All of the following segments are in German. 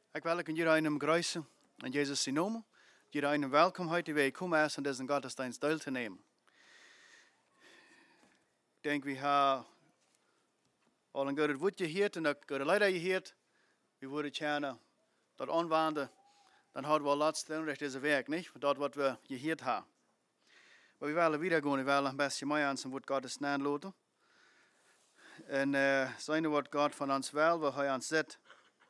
Ik wil iedereen grüßen in Jesus' naam. Iedereen welkom heute, wie gekommen ist, an diesen Gottesdienst teilzunehmen. Ik denk, we hebben al een goed woord gehört en ook goede leider gehört. We worden gerne dat aanwenden. Dan houden we laatst recht deze werk, niet? Dat wat we gehört hebben. Maar we willen weer gaan, we willen een beetje meer aan zijn woord Gottes nadenken. En zijn wat God van ons wil, waar hij ons zet.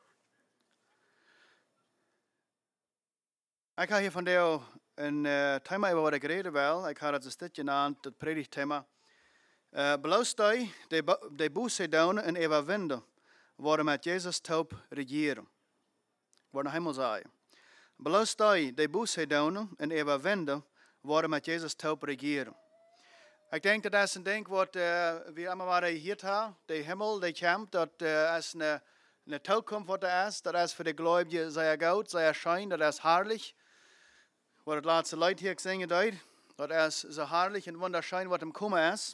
Ik ga hier vandaag een thema over wat ik reden wil. Ik ga het een stukje genaamd, het predigtthema. Beloost de boze doen en overwinnen, worden met Jezus top regeren. Wat naar hemel zeggen. Beloost de boze doen en overwinnen, worden met Jezus top regeren. Ik denk dat is een ding wat we allemaal hier hebben. De hemel, de kamp, dat is een toekomst wat er is. Dat is voor de gelovigen zeer goed, zeer schijn, dat is herrlich. Wat het laatste Lied hier gezingen deed. Dat is zo herrlich en wunderschön wat hem komen is.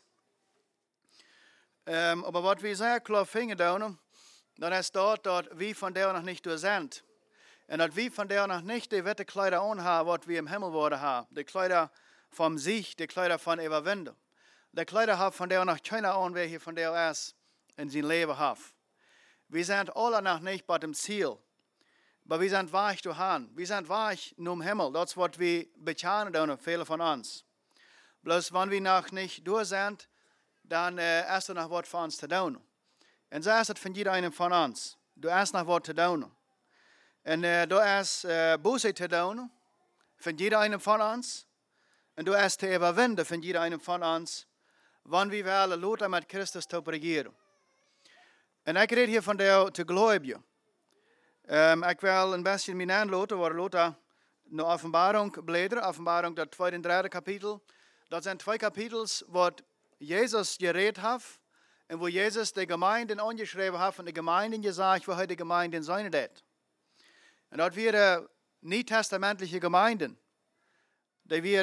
Maar wat we zeer klar vinden doen, dat is dat we van daar nog niet door zijn. En dat we van daar nog niet de witte kleider aan hebben wat we im Himmel worden hebben. De kleider van zich, de kleider van overwinden. De kleider heeft van daar nog keine aan wie hij van daar is in zijn leven heeft. We zijn alle nog niet bij het ziel. Maar we zijn weg doorheen. We zijn weg naar de Himmel. Dat is wat we bekennen doen, vele van ons. Bloß wenn we nog niet door zijn, dan is er nog wat voor ons te doen. En zo is het van iedereen van ons. Er is nog wat te doen. En er is boze te doen van iedereen van ons. En er is te overwinnen van iedereen van ons. Wanneer we willen laten met Christus te regeren. En ik red hier van de te gelovigen. Ik wil een beetje mijn aanloten, waar later naar Openbaring bladeren. Openbaring, dat tweede en derde kapitel. Dat zijn twee kapitels wat Jezus gereed heeft. En waar Jezus de gemeenten aangeschreven heeft en de gemeenten gezegd, waar hij de gemeenten zijn deed. En dat waren niet-testamentliche gemeenten. Die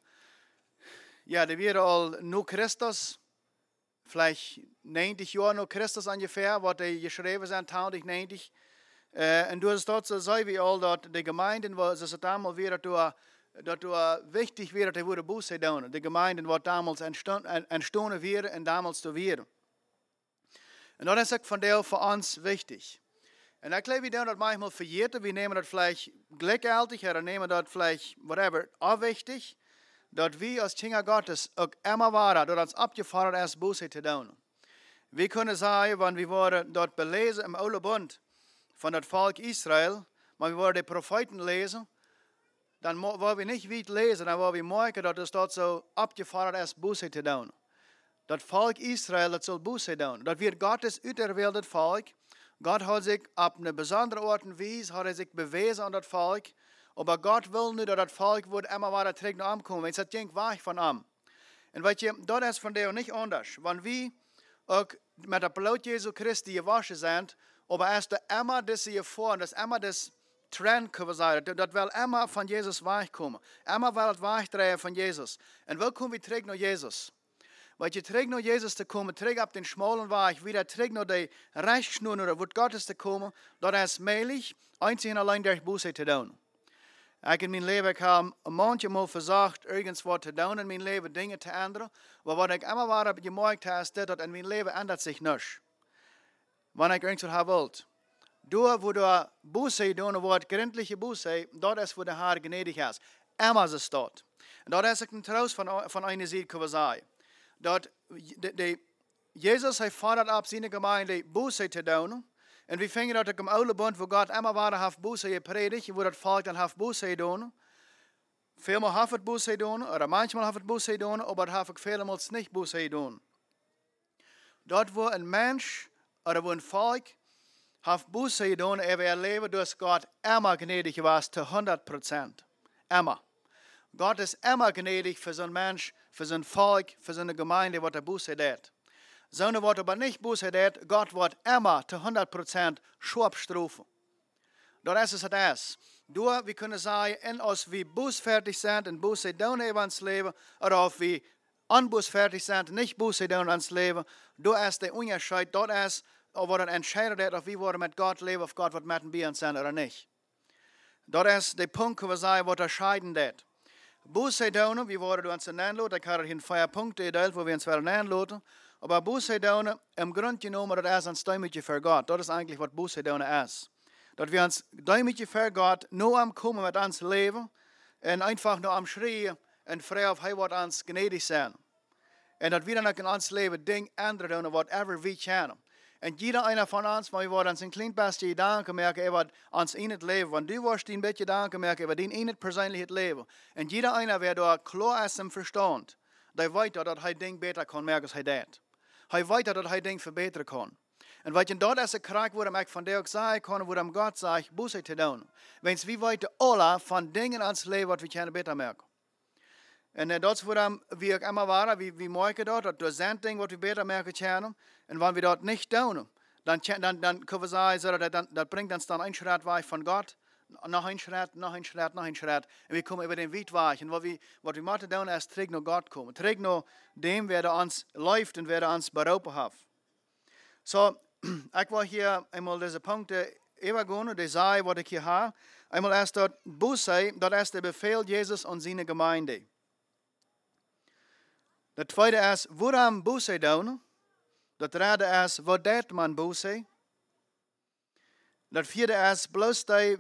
waren al nu Christus. Vielleicht 90 Jahre nach Christus ungefähr, wat die geschreven zijn, 90. En dus dat zei we al dat de gemeenten, was het damals weer dat wichtig weer dat hij worden boos doen. De gemeenten wat damals entstonden weer en damals te weer. En dat is ook vandaag voor ons wichtig. En ik geloof dat dat manchmal vergeten. We nemen dat vielleicht gleichgültig, oder nemen dat vielleicht whatever, auch wichtig. Dat we als Kinder Gottes ook immer waren, dat ons opgefordert is boos te doen. We kunnen zeggen, want we worden dat belezen im Oude Bund van het volk Israël, maar we worden de profeten lezen, dan willen we niet weit lezen, dan willen we merken dat het dat zo opgefordert is boos te doen. Dat volk Israël, dat zal boos doen. Dat wird Gottes uiterwähltes volk. God hat zich op een bijzondere art en wijze hat zich bewezen aan dat volk. Maar God wil nu dat volk wordt immer weer terug naar hem komen. Het ging weg van hem. En weet je, dat is vandaag niet anders. Want we ook met het bloed Jesu Christi gewaschen zijn, maar is er immer deze gevoel, dat is immer deze trend, kunnen we zeggen. Dat wil immer van Jezus wegkomen. Immer wil het wegdraaien van Jezus. En wel komen we terug naar Jezus. Want je terug naar Jezus te komen, terug op den schmalen weg, weer terug naar de rechtsschnoer, naar het woord Gottes te komen, dat is mogelijk, einzig en alleen durch Buße te doen. Ik in mijn leven, ik heb manchmal versucht, ergens wat te doen in mijn leven, dingen te ändern. Maar wat ik immer weer heb gemerkt, is dat in mijn leven ändert zich niets. Wanneer ik ergens wat hebben wilt. Door wo du Buße doen wordt, gründliche Buße, dat is wo de Herr gnädig is. Immer is dat. En dat is ook een troost van een zijde, kunnen we zeggen. Dat Jezus heeft fordert op zijn gemeinde Buße te doen. En we vinden dat ook im Oude Bund, wo Gott immer weer heeft Buße gepredigt, wo dat volk dan heeft Buße doen. Vielmaal heeft het Buße doen, oder manchmal heeft het Buße doen, maar het heeft ook vielmaal niet Buße doen. Dat wo een mens, oder wo een volk, heeft Buße doen, er leven dus God immer gnädig was, te 100%. Immer. Gott ist immer gnädig für so ein Mensch, für so ein Volk, für so eine Gemeinde, was er Buße tut. So eine, was aber nicht Buße tut, Gott wird immer zu 100% scharf strafen. Das ist es. Door, wir können sagen, als wir bußfertig sind und Buße tun in uns Leben, oder ob wir unbußfertig sind und nicht Buße tun in uns Leben, da ist der Unterschied, dort ist worden entscheidet, ob wir mit Gott leben, ob Gott wird mit uns sein oder nicht. Dat is de punt, waar zij wat scheiden dat. Buße doen, wir worden uns nennen, da kann hin 4 Punkte gedeelt, wo wir uns werden nennen. Aber Buße doen, im Grunde genommen, das ist ein Stümmetje für Gott. Das ist eigentlich, was Buße doen ist. Dass wir uns Stümmetje für Gott nur am Kommen mit uns leben und einfach nur am Schreien und frei auf, hey, wird uns gnädig sein. Und dass wir dann in uns Leben Dinge ändern tun, whatever wir können. Und jeder einer von uns, wir werden uns ein klein bisschen Gedanken merken über uns in het Leben. Wenn du wirst ein bisschen Gedanken merken über dein in het persönliches Leben. Und jeder einer, wer da klar ist im Verstand, der weiß, dass er Dinge besser kann merken, als er das. Er weiß, dass er Dinge verbessern kann. Und weil ich dort ist ein Krieg, wo ich von dir auch sagen kann, wo ich Gott sagt, Buße zu tun. Wenn es wie weit alle von Dingen ans Leben, was wir können besser merken. En dat is waarom we ook immer waren, we merken dat er zijn dingen wat we beter merken kunnen. En wanneer we dat niet doen, dan kunnen we zeggen, dat brengt ons dan een schritt weg van God. Nog een schritt, nog een schritt, nog een schritt. En we komen over den wiet weg. En wat we moeten doen is terug naar God komen. Terug naar dem, wer ons leeft en wer ons beroepen heeft. So, ik wil hier eenmaal deze punten overgaan, die zei wat ik hier heb. Eenmaal is dat Buße, dat is de bevel Jezus aan zijn gemeinde. De tweede is, waarom Buße doen? De derde is, wat deed man Buße? De vierde is, bloos die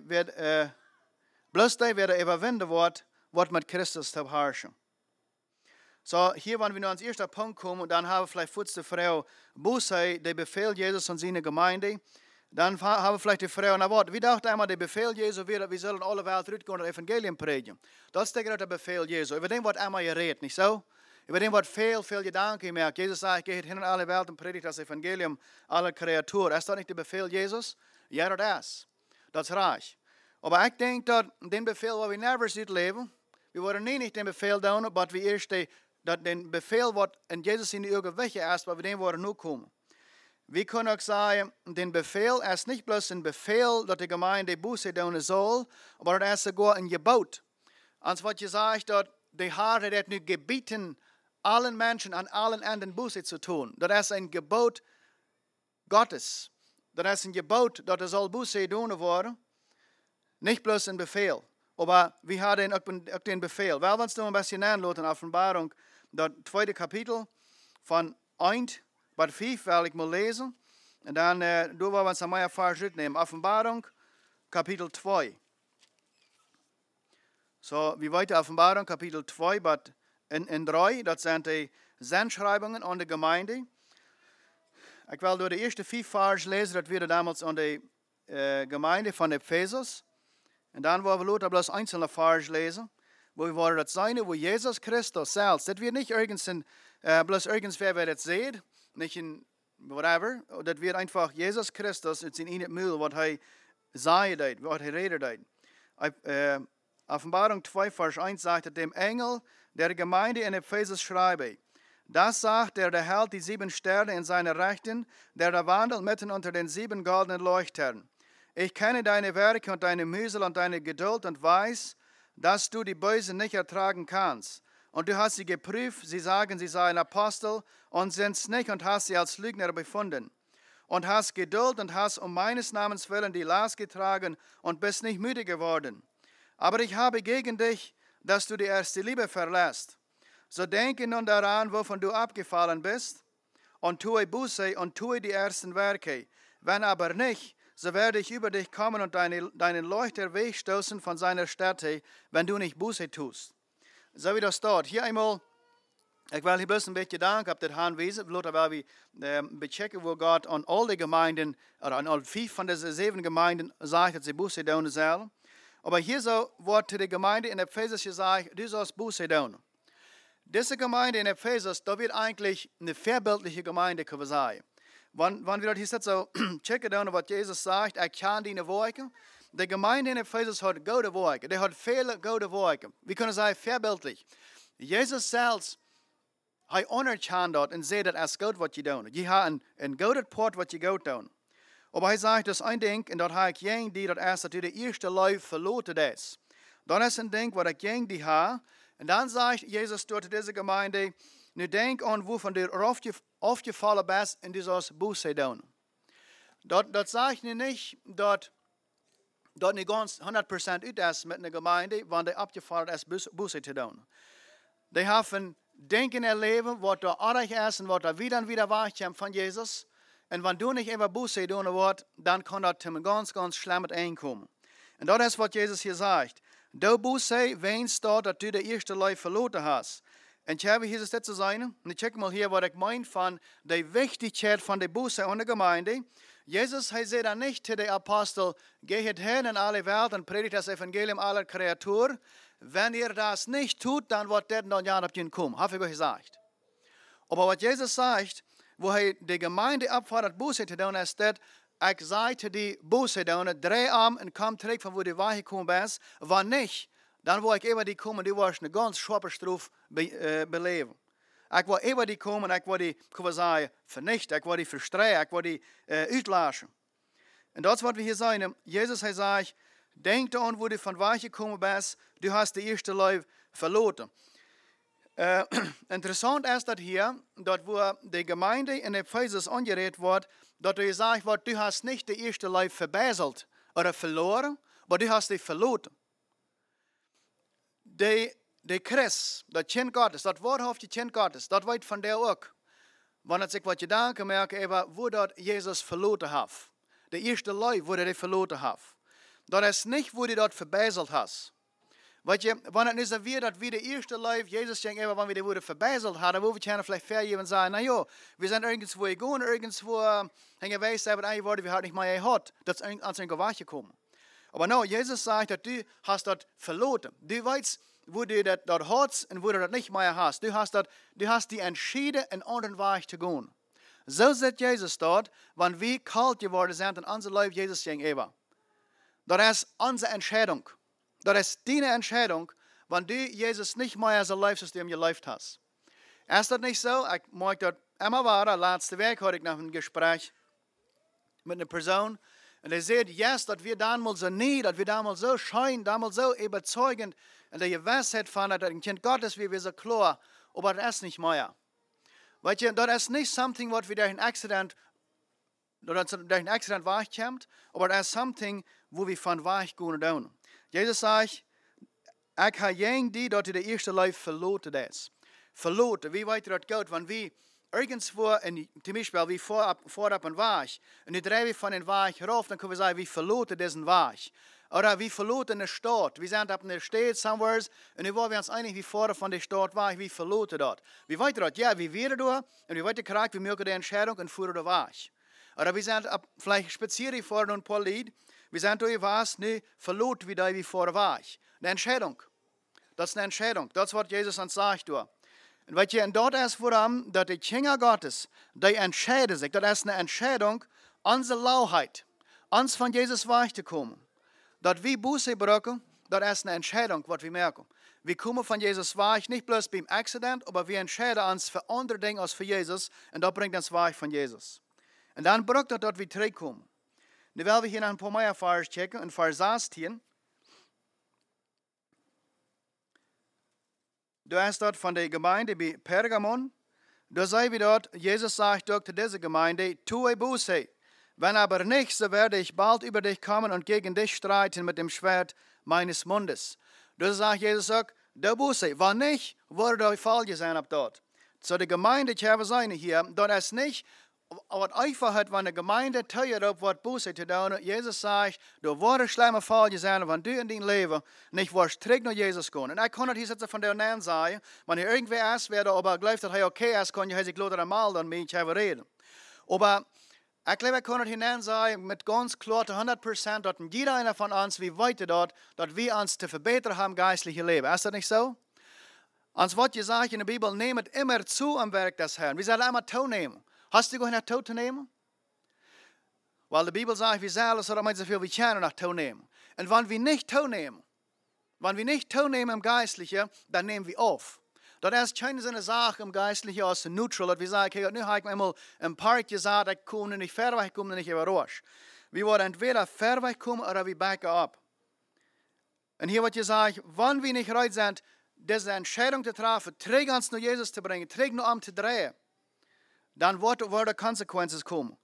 weer overwinnen wordt, wat met Christus te herrschen. So, hier, wanneer we naar ons eerste punt komen, dan hebben we vielleicht voor de vrouw Buße, die bevel Jezus aan zijn gemeinde. Dan hebben we vielleicht die vrouw, nou wat, wie dacht einmal, die bevel Jezus weer, we zullen alle wereld uitgaan en het evangelium predigen. Dat is tegen dat bevel Jezus. Over dem wordt einmal geredet, niet zo? Über dem wird viel Gedanken gemerkt. Jesus sagt, geht hin in alle Welt und predigt das Evangelium aller Kreaturen. Ist das nicht der Befehl Jesus? Ja, das ist. Das ist reich. Aber ich denke, dass den Befehl, wo wir never sieht leben, wir wollen nicht den Befehl tun, aber wir erst den Befehl, was in Jesus in die irgendwelche ist, weil wir den wollen nur kommen. Wir können auch sagen, den Befehl ist nicht bloß ein Befehl, dass die Gemeinde Buße tun soll, aber das ist sogar ein Gebot. Und was je sagt, dass die Herr hat nicht gebieten, allen Menschen an allen Enden Buße zu tun. Das ist ein Gebot Gottes. Das ist ein Gebot, dass er soll Buße tun worden. Nicht bloß ein Befehl. Aber wir haben auch den Befehl. Weil wir uns noch ein bisschen anschauen, Offenbarung, das 2. Kapitel von 1 bis 5 werde ich mal lesen. Und dann wollen wir uns einmal ein paar Schritte nehmen. Offenbarung, Kapitel 2. So, wie weiter Offenbarung, Kapitel 2, bis in 3, dat zijn de zendschrijvingen aan de gemeinde. Ik wil door de eerste 4 versen lezen, dat we damals aan de gemeinde van Ephesus. En dan willen we later bloß einzelne Verse lesen, wo wir wollen das sein, wo Jesus Christus selbst, das wird nicht bloß irgendwer, wer das sieht, nicht in whatever, das wird einfach Jesus Christus, es ist in ihnen Müll, was er sagt, was er redet. Offenbarung 2, Vers 1 sagt, dem Engel der Gemeinde in Ephesus schreibe, das sagt der hält die 7 Sterne in seiner Rechten, der da wandelt mitten unter den 7 goldenen Leuchtern. Ich kenne deine Werke und deine Mühsal und deine Geduld und weiß, dass du die Bösen nicht ertragen kannst. Und du hast sie geprüft, sie sagen, sie seien Apostel und sind's nicht und hast sie als Lügner befunden. Und hast Geduld und hast um meines Namens willen die Last getragen und bist nicht müde geworden. Aber ich habe gegen dich, dass du die erste Liebe verlässt. So denke nun daran, wovon du abgefallen bist, und tue Buße und tue die ersten Werke. Wenn aber nicht, so werde ich über dich kommen und deinen Leuchter wegstoßen von seiner Stätte, wenn du nicht Buße tust. So wie das dort. Hier einmal, ich will hier bloß ein bisschen Dank ab der Handweise, weil wir bechecken, wo Gott an alle Gemeinden, oder an all 5 von diesen 7 Gemeinden sagt, dass sie Buße tun sollen. Aber hier so wird die Gemeinde in Ephesus gesagt, du sollst Buße tun. Diese Gemeinde in Ephesus, da wird eigentlich eine vorbildliche Gemeinde, kann man sagen. Wenn wir hier so checken, was Jesus sagt, er kann deine Werke. Die Gemeinde in Ephesus hat gute Werke. Die hat viele gute Werke. Wir können sagen, vorbildlich. Jesus selbst, er anerkennt dort und sieht, das ist gut, was sie tun. Sie haben ein gutes Port, was sie gut tun. Aber er sagt, das ist ein Ding, und dort habe ich gegen die, das ist, dass du die erste Leute verloren hast. Dann ist ein Ding, was ich gegen die habe. Und dann sagt Jesus dort diese Gemeinde, nu denk an, wovon du aufgefallen bist, und du sollst Buße tun. Dort sage ich nicht, dort nicht ganz 100% ut ist mit einer Gemeinde, wann die abgefahren ist, Buße zu tun. Die haben Denken erleben, was da artig ist und was da wieder und wieder wahrkommt von Jesus. Und wenn du nicht immer Buße tun wirst, dann kann das zu einem ganz, ganz schlimmen einkommen. Und das ist, was Jesus hier sagt. Du Buße, weinst da, dass du die erste Leute verloren hast. Und ich habe hier das zu sagen, und ich check mal hier, was ich meine von der Wichtigkeit von der Buße und der Gemeinde. Jesus hat dann nicht zu den Apostel, geht hin in alle Welt und predigt das Evangelium aller Kreaturen. Wenn ihr das nicht tut, dann wird das noch ja nicht kommen. Habe ich euch gesagt. Aber was Jesus sagt, wo er die Gemeinde abfordert, Buße zu tun, ist das, ich sage zu die Buße tun, dreh und komm zurück, von wo du gekommen bist. Wenn nicht, dann will ich über die kommen, du wirst eine ganz schwache Strafe beleben. Ich will über die kommen, ich will die, vernichten, ich will die verstreuen, ich will die uitlassen. Und das, was wir hier sagen, Jesus hat gesagt, denk daran, wo du von weit gekommen bist, du hast die erste Leute verloren. Interessant ist das hier, dort wo die Gemeinde in Ephesus angeredet wird, dort gesagt wird, du hast nicht die erste Leute verbessert oder verloren, aber du hast die verloren. Die Christ, das Kind Gottes, das wahrhaftige Kind Gottes, das weiß von der auch. Wenn ich sich was Gedanken merke, wo dort Jesus verloren hat. Die erste Leute, wo die verloren hat. Das ist nicht, wo du dort verbessert hast. Weil wenn es nicht so wird, dass wir die erste Leute, Jesus denkt, wenn wir die wurde verbessert haben, wo wir können vielleicht vergeben und sagen, na ja, wir sind irgendwo gegangen, irgendwo hängen wir, aber eigentlich wurde wir halt nicht mehr gehabt. Das ist ans Gewach gekommen. Aber no, Jesus sagt, dass du hast das verloren. Du weißt, wo du das dort hast und wo du das nicht mehr hast. Du hast die entschieden, einen anderen Weg zu gehen. So sagt Jesus dort, wenn wir kalt geworden sind und unser Leben Jesus gegenüber. Das ist unsere Entscheidung. Das ist deine Entscheidung, wenn du Jesus nicht mehr als ein Lebenssystem gelebt hast. Ist das nicht so? Ich mag das immer weiter. Letzte Woche hatte ich noch ein Gespräch mit einer Person. Und er sagt, yes, dass wir damals so nie, dass wir damals so schein, damals so überzeugend in der Gewissheit von, dass ein Kind Gottes wir so klar, aber das ist nicht mehr. Weißt du, das ist nicht something, was wir durch ein Accident wegkommt, aber das ist something, wo wir von weggehen tun. Jesus sagt, ich habe jeden, die dort die erste Leute verloren ist. Verloren, wie weit das geht, wenn wir irgendwo, zum Beispiel, wie vorab ein Weg, und die drehen wir von den Weg rauf, dann können wir sagen, wir verloren diesen Weg. Oder wir verloren eine Stadt. Wir sind auf einer Stadt somewhere, und wir waren uns einig, wie vorher von der Stadt war, wir verloren dort. Wie weit dort? Ja, wir wären dort, und wir weiter gekriegt, wir mögen die Entscheidung und fuhren den Weg. Oder wir sind vielleicht spazieren vor ein paar Lied, wir sind durch was, ne, verloren wieder wie vorher war. Eine Entscheidung. Das ist eine Entscheidung. Das ist, was Jesus uns sagt. Und weißt du, und dort ist vor allem, dass die Kinder Gottes, die entscheiden sich, das ist eine Entscheidung, unsere Lauheit, uns von Jesus wegzukommen. Dass wir Buße brauchen, das ist eine Entscheidung, was wir merken. Wir kommen von Jesus weg, nicht bloß beim Accident, aber wir entscheiden uns für andere Dinge als für Jesus, und das bringt uns weg von Jesus. Und dann braucht es, dass wir zurückkommen. Nu willen we hier nog een paar meer vers checken, in vers 16. Da ist dort von der Gemeinde bei Pergamon. Da sei wir dort, Jesus sagt dort zu dieser Gemeinde, tue Buße. Wenn aber nicht, so werde ich bald über dich kommen und gegen dich streiten mit dem Schwert meines Mundes. Da sagt Jesus auch, der Buße. Wenn nicht, würde der Fall sein ab dort. So die Gemeinde, ich habe seine hier, dort ist nicht, was einfach hat, wenn eine Gemeinde teuer auf was Buße zu tun, Jesus sagt, du wirst schlimmer Fall sein, wenn du in dein Leben nicht wirst zurück nach Jesus gehen. Und ich kann nicht hier von der Namen sagen, wenn er irgendwer ist, wer aber glaubt, dass er okay ist, kann er sich lauter einmal dann mit ihm reden. Aber ich glaube, ich kann nicht hinein sagen, mit ganz klar 100%, dass jeder einer von uns, wie weit dort, dass wir uns zu verbessern haben, geistliche Leben. Ist das nicht so? Ans was gesagt in der Bibel, nehmt immer zu am Werk des Herrn. Wir sollen immer teilnehmen. Hast du gehört, Tod zu nehmen? Weil die Bibel sagt, wir sollen so viel wie können nach Tod nehmen. Und wenn wir nicht teilnehmen im Geistlichen, dann nehmen wir auf. Das ist keine so eine Sache im Geistlichen als neutral, dass wir sagen, okay, nu habe ich einmal im Park gesagt, ich komme nicht fair, ich komme nicht überrascht. Wir wollen entweder fair kommen oder wir backen ab. Und hier wird gesagt, wenn wir nicht bereit sind, diese Entscheidung zu treffen, trägt uns nur Jesus zu bringen, trägt nur zu drehen, dann werden Konsequenzen kommen.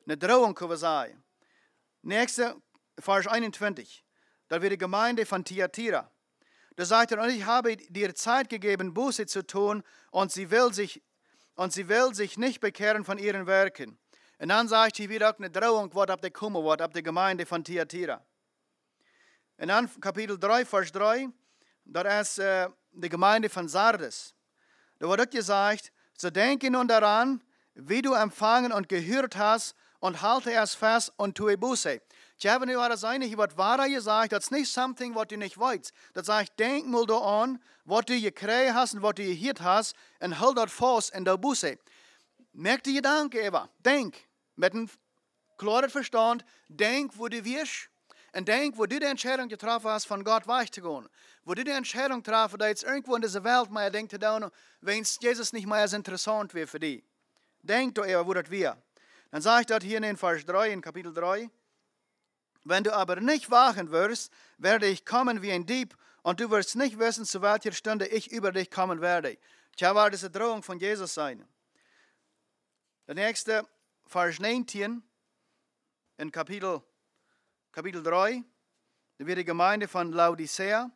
Eine Drohung können wir sagen. Nächste, Vers 21. Da wird die Gemeinde von Thyatira. Da sagt er, und ich habe dir Zeit gegeben, Buße zu tun, und sie will sich nicht bekehren von ihren Werken. Und dann sagt er wieder eine Drohung, was ab der kommen wird, ab der Gemeinde von Thyatira. Und dann Kapitel 3, Vers 3, da ist die Gemeinde von Sardes. Da wird gesagt, so denke nun daran, wie du empfangen und gehört hast, und halte es fest und tue Buße. Ich habe nur das eine, hier wird wahrer gesagt, das ist nicht something, was du nicht weißt. Das sagt, denk mal da an, was du gekriegt hast und was du gehört hast, und halt das fest in der Buße. Merk die Gedanken, Eva. Denk, mit einem klaren Verstand, denk, wo du wirst, und denk, wo du die Entscheidung getroffen hast, von Gott wegzugehen. Wo du die Entscheidung getroffen hast, jetzt irgendwo in dieser Welt mehr denkt, wenn Jesus nicht mehr so interessant wäre für dich. Denk doch, Eva, wo das wäre. Dann sage ich dort hier in Vers 3, in Kapitel 3, wenn du aber nicht wachen wirst, werde ich kommen wie ein Dieb, und du wirst nicht wissen, zu welcher Stunde ich über dich kommen werde. Tja, war diese Drohung von Jesus sein. Der nächste, Vers 19, in Kapitel 3, da wird die Gemeinde von Laodicea.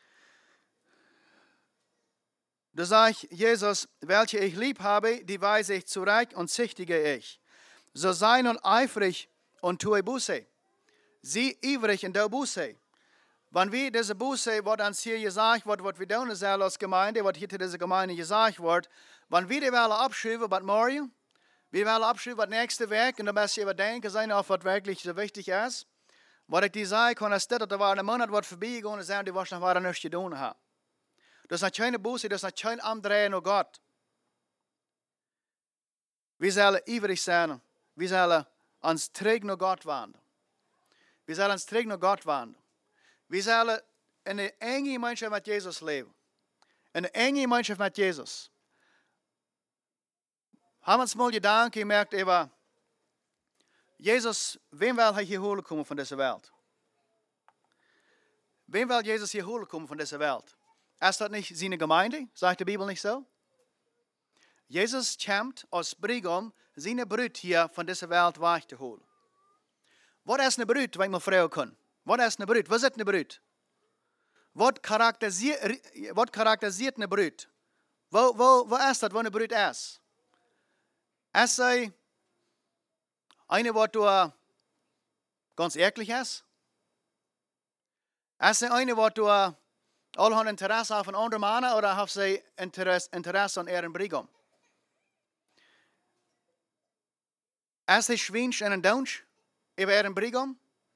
Da sagt Jesus, welche ich lieb habe, die weise ich zurecht und züchtige ich. So sei nun eifrig und tue Buße. Sieh ivrig in der Buße. Wenn wir diese Buße, was uns hier gesagt wird, was wir tun als Gemeinde, was hier zu dieser Gemeinde gesagt wird, wenn wir die Welle abschreiben, was morgen, wir wollen abschreiben, was nächste Weg, und dann müssen wir überdenken sein, auf was wirklich so wichtig ist. Was ich dir sage, kann es da war ein Monat, was vorbeigegangen ist, und die was noch weiter nichts getan haben. Das ist keine Buße, das ist kein Andrehen auf Gott. Wir sollen ivrig sein. Wir sollen uns träg nach Gott wandeln. Wir sollen uns träg nach Gott wandeln. Wir sollen in eine enge Gemeinschaft mit Jesus leben. In eine enge Gemeinschaft mit Jesus. Haben wir uns mal Gedanken gemerkt über Jesus, wem will er hier holen kommen von dieser Welt? Wem will Jesus hier holen kommen von dieser Welt? Ist das nicht seine Gemeinde? Sagt die Bibel nicht so? Jesus kämpft aus Brigam, seine Brut hier von dieser Welt wegzuholen. Was ist eine Brut, wenn man fragen kann? Was ist eine Brut? Was ist eine Brut? Was charakterisiert eine Brut? Wo ist das, wo eine Brut ist? Ist sie eine, was du ganz ehrlich ist? Ist sie eine, was du alle haben Interesse auf einen anderen Mann, oder haben sie Interesse an ihrem Brigam? Ist sie schwinsch en een Dunsch über ihren Brigam?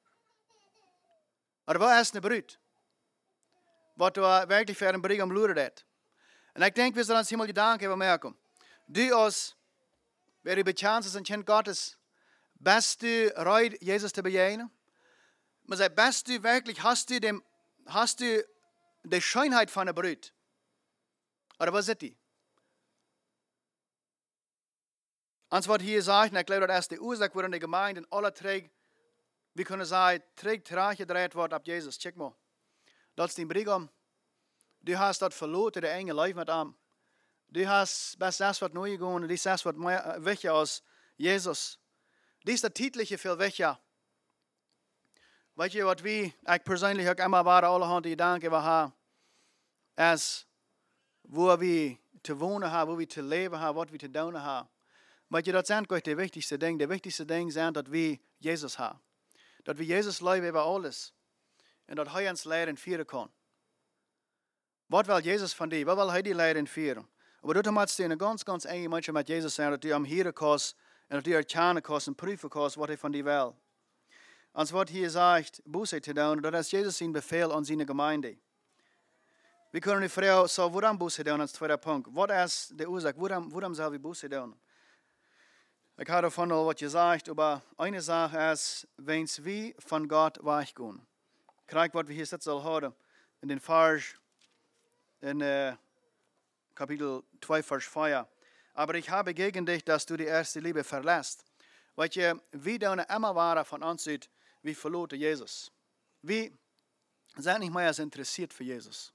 Oder was ist eine Brut? Was du wirklich für ihren Brigam luret. Und ich denke, wir sollen uns hier mal Gedanken übermerken. Du als, wer du bekannt ist, ein Kind Gottes, bist du bereit, Jesus zu begegnen? Man sagt, bist du wirklich, hast du die Schönheit von einer Brut? Oder was ist die? Ans was hier sagt, und ich glaube, das ist die Ursache, warum die Gemeinde in aller Träg, wir können sagen, trägt gedreht wird ab Jesus. Check mal. Das ist dein Brigam. Du hast das verloren, der enge Life mit ihm. Du hast das, was neu gegangen, und das ist das, was welcher aus Jesus. Das ist der Titelliche viel welcher. Weißt du, was ich persönlich auch immer war, alle haben die Gedanken, ist, wo wir zu wohnen haben, wo wir zu leben haben, was wir zu tun haben. Weißt du, das sind gleich die wichtigsten Dinge. Die wichtigsten Dinge sind, dass wir Jesus haben. Dass wir Jesus leben über alles. Und dass er uns lehren führen kann. Was will Jesus von dir? Was will er dir lehren führen? Aber du musst eine ganz, ganz enge Menschen mit Jesus sein, dass du am Hören kannst und dass du erkennen kannst und prüfen kannst, was er von dir will. Und was hier sagt, Buße zu tun, das ist Jesus sein Befehl an seine Gemeinde. Wir können die Frau so, woran Buße tun, als zweiter Punkt. Was ist die Ursache? Woran soll wir Buße tun? Ich habe davon was gesagt, aber eine Sache ist, wenn wir von Gott weggehen. Krieg, was wir hier sitzen haben, in den Vers, in Kapitel 2, Vers 4. Aber ich habe gegen dich, dass du die erste Liebe verlässt. Weil wir dann immer waren von uns, wie verloren Jesus. Wir sind nicht mehr interessiert für Jesus.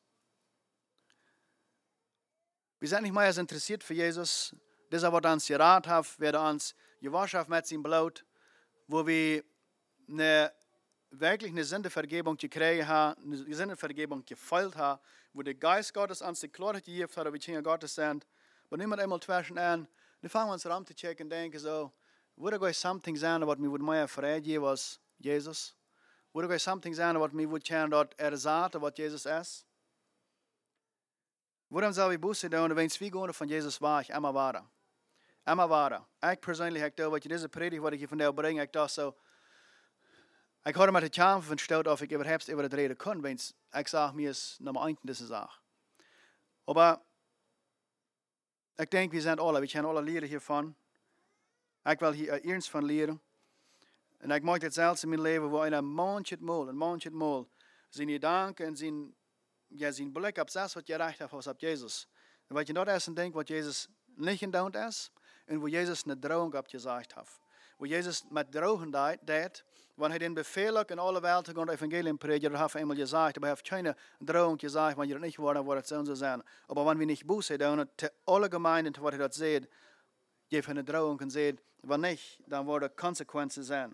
Wir sind nicht mehr interessiert für Jesus. Das ist, was uns geraten hat, wer uns gewaschen hat mit seinem Blut. wo wir wirklich eine Sündevergebung gekriegt haben, eine Sündevergebung gefeilt haben, wo der Geist Gottes uns die Klarheit gegeben hat, wie Kinder Gottes sind. Und niemand einmal zwischen an, dann fangen wir uns rum zu checken und denken so, würde gleich something sein, was mir mehr Freude geben als Jesus? Würde gleich something sein, was mir kennen, dort sagt, was Jesus ist? Waarom zou je Buße doen, wenn zwei Gehen von Jesus war, ich immer war? Immer war. Ich persönlich, ich dachte, diese Predigt, was ich von dir bringe, ich dachte so, ich hatte mit der Kampf von Stout auf, ich überhaupt über das reden kann, wenn ich sage, mir ist Nummer 1 diese Sache. Aber ich denke, wir sind alle, wir können alle leren hiervon. Ich will hier eins von leren. Und ich möchte jetzt selbst in mijn leven, wo een maandje mal, zijn Gedanken en zijn Blick op das, wat je recht hebt, was op Jezus. En wat je dat eerst denkt, wat Jezus niet gedaan is, en wo Jezus een droom op gezegd heeft. Wo Jezus met drogen deed, wanneer hij den Befehl in alle Welt te gaan Evangelium predigen, dat heeft hij eenmaal gezegd, aber hij heeft geen droom gezegd, wanneer het niet wordt, wordt het zo zou zijn. Aber wanneer we niet Buße doen, te alle Gemeinden, wat hij dat zegt, geeft hij een droom en zegt, wanneer niet, dan worden consequenties zijn.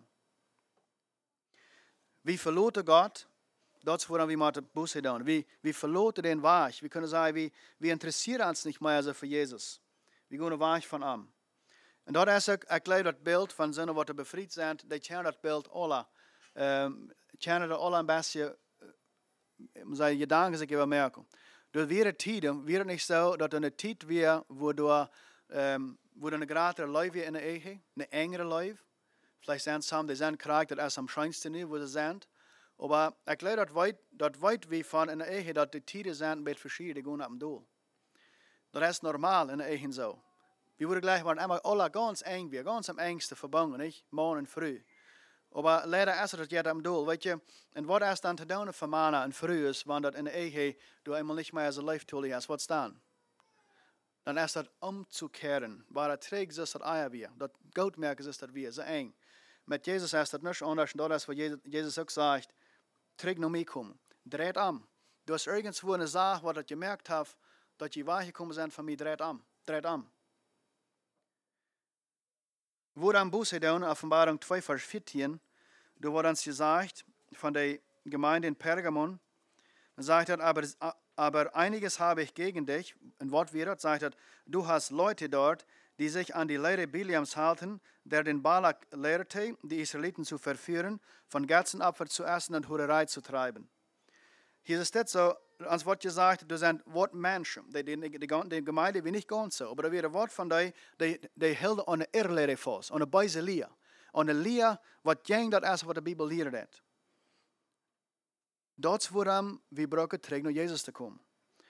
We verloten Gott, dat is waarom we moeten Buße doen. We verloten den Weg. We kunnen zeggen, we interesseren ons niet meer so voor Jezus. We gaan de weg van hem. En dat is ook, ik leid dat beeld van zinnen wat er bevrijd zijn, die kennen dat beeld alle. Kennen dat alle een beetje, zijn gedanken zich even merken. Door weer tijden, weer niet zo, dat er een tijd weer, waardoor een grotere leven in de eigen, een engere leven. Vielleicht sind es die sind krank, das ist am schönsten nicht, wo sie sind. Aber ich glaube, das weit wie von in der Ehe, dass die Tiere sind ein bisschen verschieden, die gehen ab dem Doel. Das ist normal in der Ehe so. Wir würden gleich waren immer alle ganz eng, wir ganz am engsten verbunden, nicht? Morgen und früh. Aber leider ist das jetzt am Doel, weißt du? Und was ist dann zu tun für Männer und früh ist, wenn das in der Ehe du einmal nicht mehr als ein Leiftool hast, was dann? Dann ist das umzukehren, weil er trägt ist das Eier wir, das Goldmerk ist das wir, so eng. Mit Jesus ist das nicht anders, und das ist, was Jesus auch sagt, träg noch mitkommen, dreht am. Du hast irgendwo eine Sache, wo du gemerkt hast, dass die weggekommen sind von mir, dreht am. Wo dann Buße tun, Offenbarung 2, Vers 14, da wurde uns gesagt, von der Gemeinde in Pergamon, sagt er, aber einiges habe ich gegen dich, ein Wort wieder, sagt er, du hast Leute dort, die sich an die Lehre Biliams halten, der den Balak lehrte, die Israeliten zu verführen, von Götzenopfer zu essen und Hurerei zu treiben. Hier ist es so, als wird gesagt, du sind Wort Menschen, die Gemeinde wie nicht ganz so, aber da wird ein Wort von die hielden an eine Irrlehre fast, an eine beise Lehre, an eine Lehre, was gegen das ist, was die Bibel lehrt. Dat is waarom we brauchen terug naar Jesus te komen.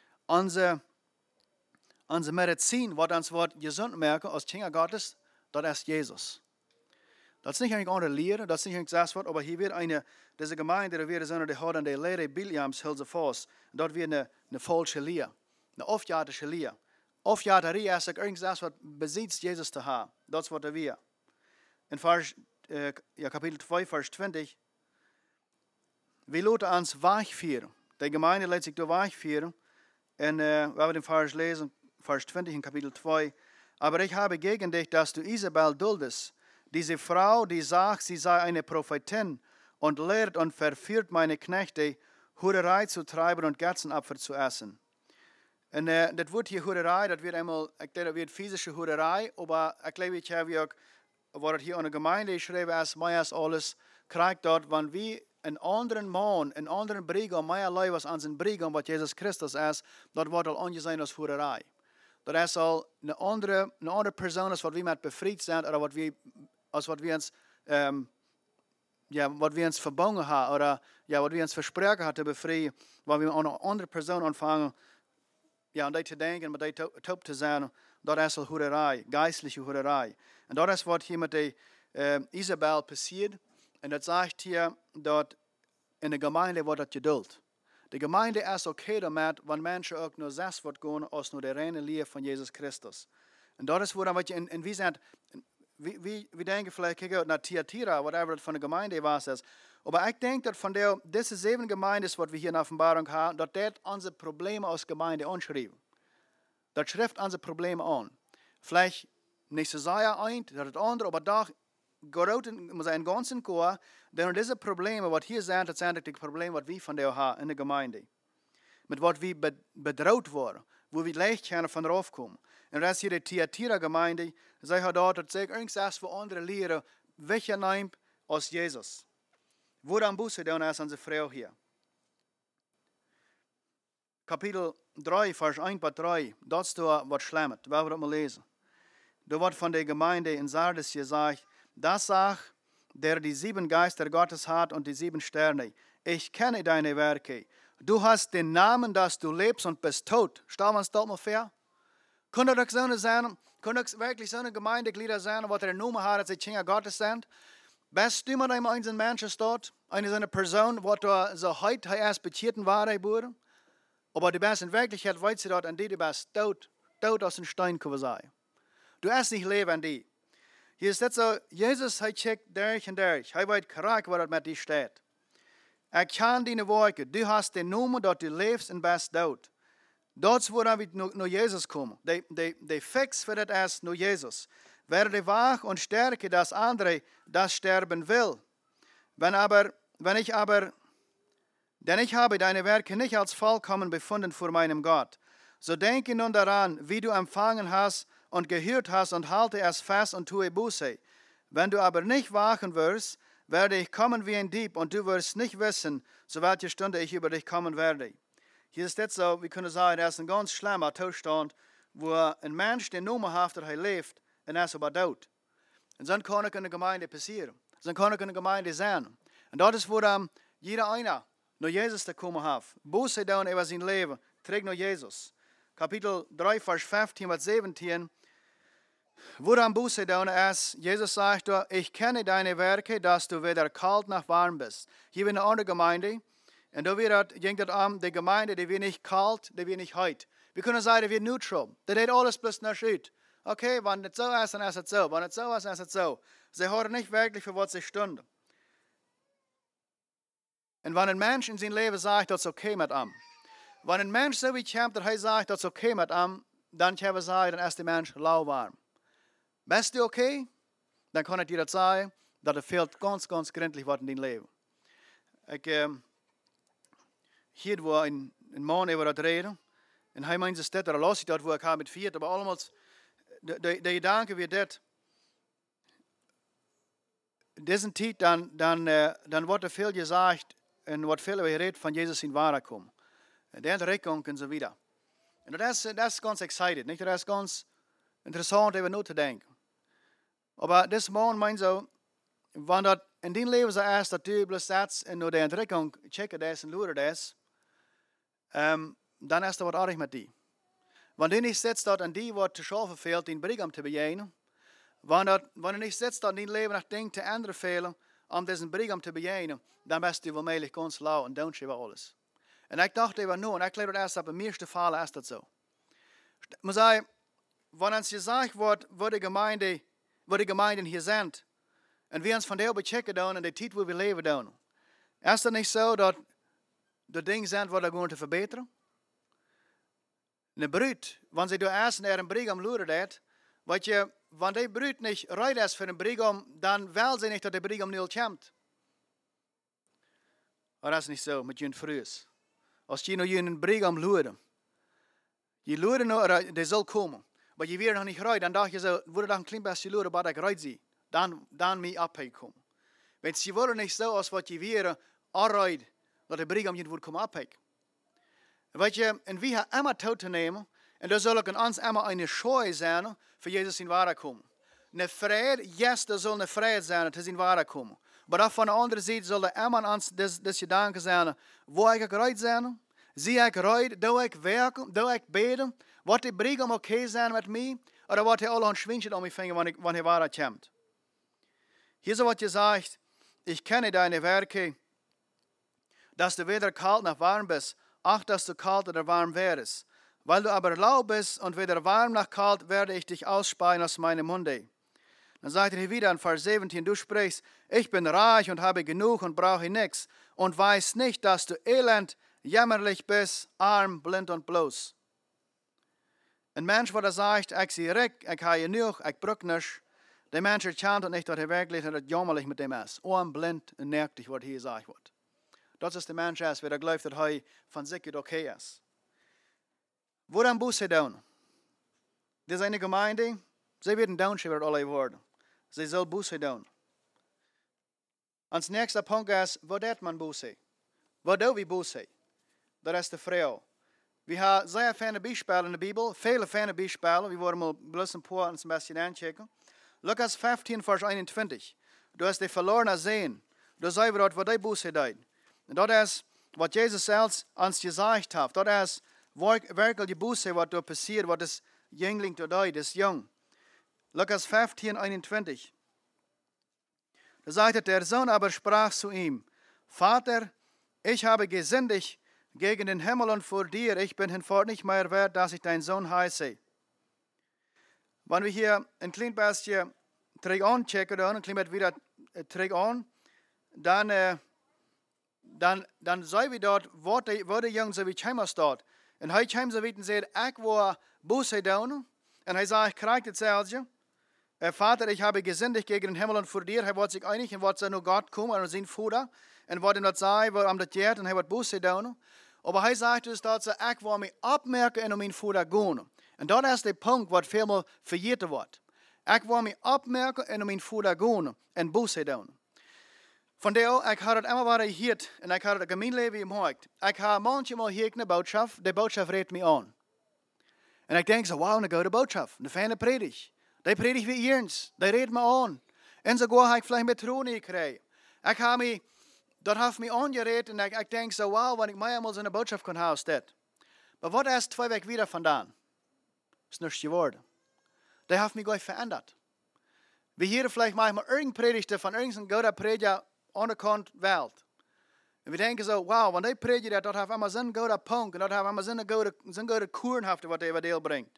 Onze medicijn, wat ons wordt gezond merken als Kinder Gottes, dat is Jesus. Dat is niet een andere leren, dat is niet een das Wort, aber hier wird diese Gemeinde, die wir sind, die haben die Lehre Biliams, hält sie fast. Dat wird eine falsche Lehre, eine aufjährige Lehre. Aufjährige ist irgendwas, was besitzt Jesus zu haben. Das ist, was wir. In Kapitel 2, Vers 20, wir lassen uns wegführen. Die Gemeinde lässt sich durch wegführen. Und wir haben den Vers lesen, Vers 20 in Kapitel 2. Aber ich habe gegen dich, dass du Isabel duldest. Diese Frau, die sagt, sie sei eine Prophetin und lehrt und verführt meine Knechte, Hurerei zu treiben und Götzenopfer zu essen. Und das wird hier Hurerei, das wird einmal, ich glaube, das wird physische Hurerei, aber ich glaube, ich habe auch, was hier in der Gemeinde geschrieben ist, meist alles, kriegt dort, wenn wir een anderen Mann, een anderen Brigam, meer lui was aan zijn Brigam, wat Jezus Christus is, dat wordt al aangezien als hoererij. Dat is al een andere persoon als wat we met bevrijd zijn, of wat we ons verbonden hebben, oder wat we ons verspreken hadden te bevrijden, waar we aan een andere persoon ontvangen, aan die te denken, met die top te zijn, dat is al hoererij, geistliche hoererij. En dat is wat hier met de Isabel passiert. En dat zegt hier, dat in de Gemeinde wordt dat geduld. De Gemeinde is okay damit, wanneer mensen ook naar zes wordt gaan, als naar de reine Lehre van Jezus Christus. En dat is waarom wat je, en wie zijn, we denken vielleicht, kijk naar Thyatira, whatever het van de Gemeinde was. Maar ik denk dat van deze 7 Gemeinden, wat we hier in Offenbarung hebben, dat onze problemen als Gemeinde aanschrijven. Dat schrijft onze problemen aan. Vielleicht nicht so sehr ein, dat het andere, aber doch een ganzen koor, dan deze problemen, wat hier zijn, dat zijn de problemen wat we van de hebben in de gemeente. Met wat we bedroht worden, wo we leicht gaan van eraf komen. En dat is hier de Thyatira-gemeinde, zij had dat zich ergens voor andere leren weggeneemt als Jezus. Wo dan boos dan is aan zijn vrouw hier. Kapitel 3, vers 1 tot 3, dat is wat schlimmer. We gaan dat maar lezen. Da wordt van de gemeinde in Sardes gesagt, das sagt, der die 7 Geister Gottes hat und die 7 Sterne. Ich kenne deine Werke. Du hast den Namen, dass du lebst und bist tot. Stellen wir uns das mal vor? Kann das so sein? Kann das wirklich so eine Gemeindeglieder sein, was Nummer hat, dass sie Kinder Gottes sind? Bist du mit einem einzelnen Menschen dort? Eine Person, die so heute erst betreten war, wurde? Aber du bist in Wirklichkeit, weißt du dort, an die du bist tot aus dem Stein können sein. Du hast nicht Leben an die. Hier ist das so, Jesus hat checkt durch und durch. Er weiß korrekt, was mit dir steht. Er kann deine Werke. Du hast den Namen, dass du lebst und bist tot. Dort ist, wo wir nur Jesus kommen. Die fix für das erst nur Jesus. Werde wach und stärke das andere, das sterben will. Denn ich habe deine Werke nicht als vollkommen befunden vor meinem Gott. So denke nun daran, wie du empfangen hast und gehört hast und halte es fest und tue Buße. Wenn du aber nicht wachen wirst, werde ich kommen wie ein Dieb und du wirst nicht wissen, zu welcher Stunde ich über dich kommen werde. Hier ist das so, wir können sagen, das ist ein ganz schlimmer Zustand, wo ein Mensch den Nummer hat, der lebt, und er ist aber tot. Und so kann es in der Gemeinde passieren. So kann es in der Gemeinde sein. Und das ist, wo jeder einer nur Jesus zu kommen hat. Buße tun über sein Leben, trägt nur Jesus. Kapitel 3, Vers 15 bis 17. Wo dann Buße tun ist, Jesus sagt, ich kenne deine Werke, dass du weder kalt noch warm bist. Hier in einer anderen Gemeinde, und da ging das an, die Gemeinde, die wird nicht kalt, die wird nicht heiß. Wir können sagen, die wird neutral. Das geht alles bloß nach Süd. Okay, wenn es so ist, dann ist es so. Wenn es so ist, dann ist es so. Sie hören nicht wirklich, für was sie stunden. Und wenn ein Mensch in seinem Leben sagt, das ist okay mit ihm. Wenn ein Mensch so wie kommt, dass er sagt, das ist okay mit ihm, dann kann man sagen, dann ist der Mensch lauwarm. Bist du okay? Dann kann ich dir das sagen, dass er fehlt ganz, ganz gründlich was in deinem Leben. Hier, wo ein Mann über das reden, in Heimanse Städte, da lasse ich dort, wo ich mit viert, aber allemaal, der Gedanke wird das, diesen Zeit, dann wird viel gesagt, und wird viel geredet von Jesus in Wahrheit kommen. Der Entdeckung und so weiter. Und das ist ganz excited, nicht? Das ist ganz interessant, über nur zu denken. Aber das Mann meint so, wenn das in deinem Leben so ist, dass du bloß sitzt und nur die Entdeckung checken das und schauen das, dann ist das was anderes mit dir. Wenn du nicht sitzt dort an die, was zu schaffen fehlt, den Brigam zu begegnen, wenn du nicht sitzt dort in deinem Leben nach Dingen zu ändern fehlen, diesen Brigam zu begegnen, dann bist du womöglich ganz lau und don't über alles. Und ich dachte über nur, und ich glaube erst, aber im ersten Fall ist das so. Ich muss sagen, wenn uns gesagt wird, wo die Gemeinden hier sind, und wir uns von der bechecken tun, und die Zeit, wo wir leben tun, ist das nicht so, dass die Dinge sind, die wir going zu verbessern? Eine Brut, wenn sie erst in ihrem Brigam luren hat, weil je, wenn die Brut nicht rein ist für den Brigam, dann will sie nicht, dass der Brigam nicht kommt. Aber das ist nicht so mit ihren Frühs. Als je noch einen Brigam luren, je luren noch, der soll kommen. Aber je wieder noch nicht rein, dann dachte ich so, würde doch ein klein bisschen luren, aber ich rein sie, dann mich abhängen. Wenn sie wollen nicht so, als was je wieder anrein, dass der Brigam nicht wird kommen abhängen. Weet je, en wie hat immer tot te nemen, en daar zal ook in ons immer eine Scheu sein, für Jesus in Wahrheit kommen. Eine Freude, yes, da soll eine Freude sein, dass in Wahrheit kommen. Aber auch von der anderen Seite soll da immer uns das Gedanke sein, wo ich gereut sein, sie ich gereut, da ich werken, da ich beten, wird die Brigam okay sein mit mir, oder wird er alle ein Schwingchen um mich fangen, wenn die Wahrheit kommt. Hier so wird gesagt, ich kenne deine Werke, dass du weder kalt noch warm bist, ach, dass du kalt oder warm wärst. Weil du aber lau bist und weder warm noch kalt, werde ich dich ausspeien aus meinem Munde. Dann sagt er hier wieder in Vers 17, du sprichst, ich bin reich und habe genug und brauche nichts und weiß nicht, dass du elend, jämmerlich bist, arm, blind und bloß. Ein Mensch, der sagt, ich sehe recht, ich habe genug, ich brauche nichts, Der Mensch erkennt nicht, dass er wirklich jammerlich mit dem ist. Blind und nervig, was hier gesagt wird. Das ist der Mensch, der glaubt, dass er von sich okay ist. Woran Buße tun? Das ist eine Gemeinde, sie werden downschreiben alle Worte. Sie soll Buße tun. Als nächster Punkt ist, wo tut man Buße? Wo tun wir Buße? Das ist die Frau. Wir haben sehr viele Beispiele in der Bibel, viele viele Beispiele. Wir wollen mal bloß ein paar uns ein bisschen anschauen. Lukas 15, Vers 21. Du hast die verlorene sehen. Du sagst dort, wo die Buße tut. Und das ist, was Jesus selbst uns gesagt hat. Das ist wirklich die Buße, was da passiert, was das Jüngling da tut, das Jung. Lukas 15, 21. Da sagte der Sohn aber sprach zu ihm, Vater, ich habe gesündigt gegen den Himmel und vor dir, ich bin hinfort nicht mehr wert, dass ich dein Sohn heiße. Wenn wir hier ein kleines bisschen zurück anchecken, ein kleines wieder zurück an, dann sehen wir dort, wo der Junge so wie Chambers dort. Und heute haben sie wieder gesagt, ich war Buße tun. Und er sagt, ich kriege das selbst. Vater, ich habe gesündigt gegen den Himmel und vor dir. Er wollte sich einig, und wollte nur Gott kommen und sein Vater. Und wollte ihm das sagen, wo das geht, und er wollte Buße tun. Aber er sagt uns dort, ich will mich abmerken und mein Vater gehen. Und das ist der Punkt, was vielmal vergessen wird. Ich will mich abmerken und mein Vater gehen und Buße tun. Von daher, ich habe das immer wieder gehört und ich habe das Gemeinleben gemacht. Ich habe manchmal hier eine Botschaft, die Botschaft redet mich an. Und ich denke so, wow, eine gute Botschaft, eine feine Predigt. Die Predigt wie ernst, die redet mich an. Und sogar habe ich vielleicht mit Ruhe gekriegt. Ich habe mich, das hat mich angeredet und ich denke so, wow, wenn ich mal so eine Botschaft kann haben, ist das. Aber was ist 2 Wochen wieder vandaan? Ist nichts geworden. Die hat mich gleich verändert. Wir hören vielleicht manchmal irgendeine Predigte von irgendeinem guten Prediger an der Welt. Und wir denken so, wow, wenn die Prediger, das hat immer so einen guten Punkt und das hat immer so eine gute Kurenhafte, was der Deel bringt.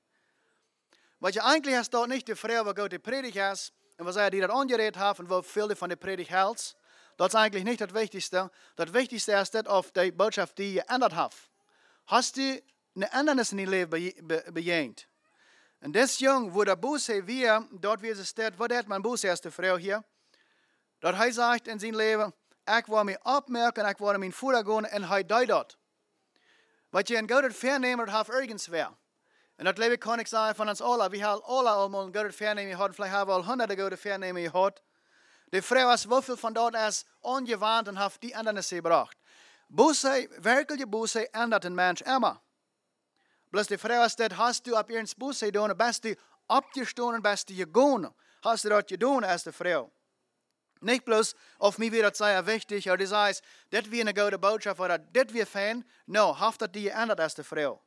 Weil ja eigentlich ist dort nicht die Frau, die gute Predigt ist, und was die das angeredet haben und wo viele von der Predigt hält. Das ist eigentlich nicht das Wichtigste. Das Wichtigste ist das auf die Botschaft, die ihr geändert habt. Hast du eine Ändernis in dein Leben bejahnt? Und das Jung, wo der Buße wir, dort wie es steht, wo hat man Buße als die Frau hier? Dort er sagt in seinem Leben, ich will mich abmerken, ich will mein Vater gehen und er tut das. Weil ihr ein gutes Vernehmen habt irgendwer. Und das Leben kann ich sagen von uns alle, wir haben alle einmal ein gutes Vernehmen gehabt, vielleicht haben wir auch 100 gute Vernehmen gehabt. Die Frau ist so viel von dort als angewandt und hat die Ändernis gebracht. Buße, wirkliche Buße ändert den Mensch immer. Bloß die Frau ist das, hast du ab ihrens Buße getan, bist du abgestanden, bist du gegangen. Hast du das getan als die Frau. Nicht bloß, auf mich wird das sehr wichtig, oder das heißt, das wäre eine gute Botschaft, oder das wäre fein. No, haft das die geändert als die Frau.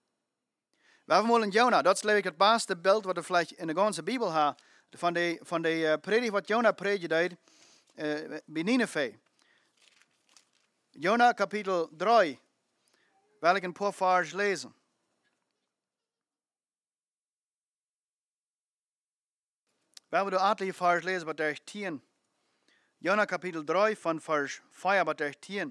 Wir haben mal in Jonah, das ist das beste Bild, was wir vielleicht in der ganzen Bibel haben, von der Predigt, was Jonah predigt hat, bei Nineveh. Jonah Kapitel 3, will ich ein paar Vers lesen. Wenn wir die etliche Vers lesen, was der 10. Jonah Kapitel 3 von Vers 5 bis 13.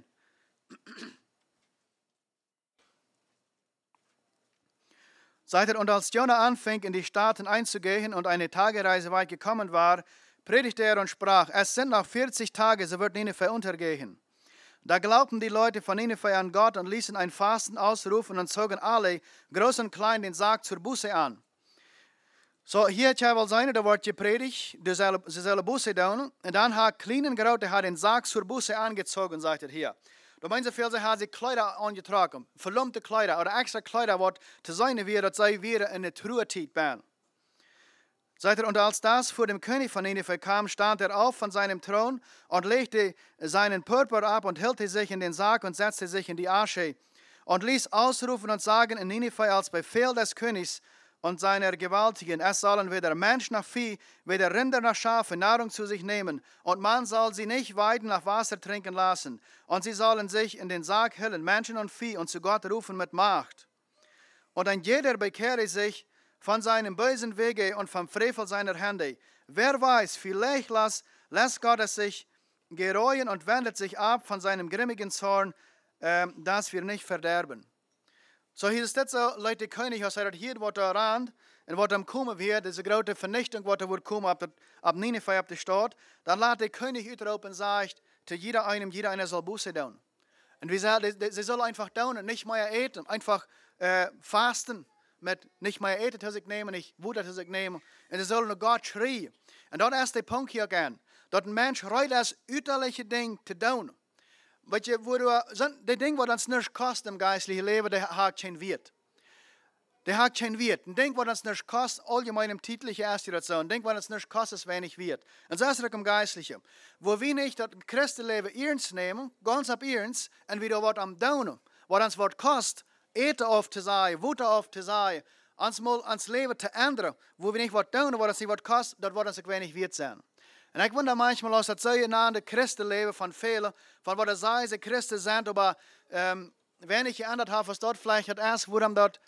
Und als Jonah anfing, in die Staaten einzugehen und eine Tagereise weit gekommen war, predigte er und sprach, es sind noch 40 Tage, so wird Nineveh untergehen. Da glaubten die Leute von Nineveh an Gott und ließen ein Fasten ausrufen und zogen alle, groß und klein, den Sarg zur Buße an. So, hier hat ja wohl sein, da wird gepredigt, sie sollen Buße tun. Und dann hat kleinen Graut, der hat den Sarg zur Buße angezogen, sagt er hier. Da meinen sie viel, sie haben sich Kleider angetragen, verlumpte Kleider oder extra Kleider, was zu sein wird, dass sie wieder in der Truhe-Zeit werden. Sagt er, und als das vor dem König von Nineveh kam, stand er auf von seinem Thron und legte seinen Purpur ab und hüllte sich in den Sarg und setzte sich in die Asche und ließ ausrufen und sagen in Nineveh als Befehl des Königs und seiner Gewaltigen, es sollen weder Mensch noch Vieh, weder Rinder noch Schafe Nahrung zu sich nehmen, und man soll sie nicht weiden nach Wasser trinken lassen, und sie sollen sich in den Sarg hüllen, Menschen und Vieh, und zu Gott rufen mit Macht. Und ein jeder bekehre sich von seinem bösen Wege und vom Frevel seiner Hände. Wer weiß, vielleicht lässt Gott es sich gereuen und wendet sich ab von seinem grimmigen Zorn, dass wir nicht verderben. So hier ist das so, Leute, König, was er hier wird daran, und was dann kommen wird, diese große Vernichtung, was da wird kommen ab Nineveh, ab der Stadt, dann lässt der König ausrufen und sagt, zu jeder einer soll Buße tun. Und wir sagen, sie soll einfach tun und nicht mehr eten, einfach fasten, mit nicht mehr eten zu sich nehmen, nicht Wunder zu sich nehmen. Und sie sollen nur Gott schreien. Und dort ist der Punkt hier gern, dass ein Mensch reut das üterliche Ding zu tun. Weet je, die Ding, was uns nichts kostet im geistlichen Leben, der hat keinen Wert. Der hat keinen Wert. Ein Ding, was uns nichts kostet, allgemein im Titellichen erst das so. Ein Ding, was uns nichts kostet, ist wenig Wert. Und so ist es auch im Geistlichen. Wo wir nicht das Christenleben ernst nehmen, ganz ab ernst, und wieder was am Daunen, was uns was kostet, eten auf zu sein, Wutter auf zu sein, uns mal ans Leben zu ändern, wo wir nicht was tun, was uns nicht was kostet, das wird uns auch wenig wert sein. Und ich wundere manchmal, dass das so genannte Christenleben von vielen, von was das sie Christen sind, aber wenn ich geändert habe, was dort vielleicht hat erst, wo dann dort,